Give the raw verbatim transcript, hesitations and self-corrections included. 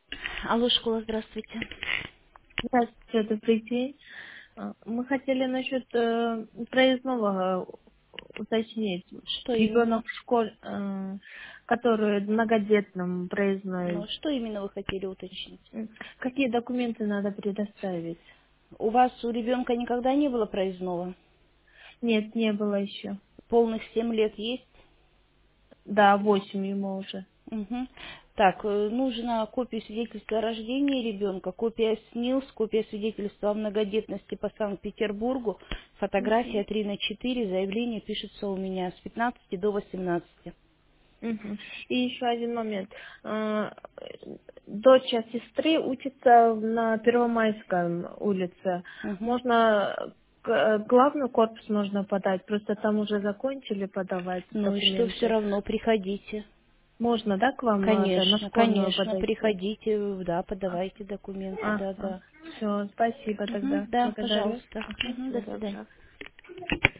Алло, школа, здравствуйте. Здравствуйте, добрый день. А, Мы хотели насчет э, проездного э, уточнить. Что именно? Ребенок в школе, э, который многодетным Ну, проездной. что именно вы хотели уточнить? М, Какие документы надо предоставить? У вас у ребенка никогда не было проездного? Нет, не было еще. Полных семь лет есть? Да, восемь ему уже. Угу. Так, э, нужна копия свидетельства о рождении ребенка, копия СНИЛС, копия свидетельства о многодетности по Санкт-Петербургу, фотография Мгм. три на четыре, заявление пишется у меня с пятнадцати до восемнадцати. Мгм. И еще один момент. А, Дочь сестры учится на Первомайском улице. Угу. Можно к- главный корпус можно подать, просто там уже закончили подавать Ну и что, все документы. равно приходите. Можно, да, к вам это, на Конечно, школьную конечно, подойти? приходите, да, подавайте документы, да, Ага. да. Все, спасибо Мгм, тогда. да, Благодарю. пожалуйста. Ага, Мгм, до всего свидания. доброго.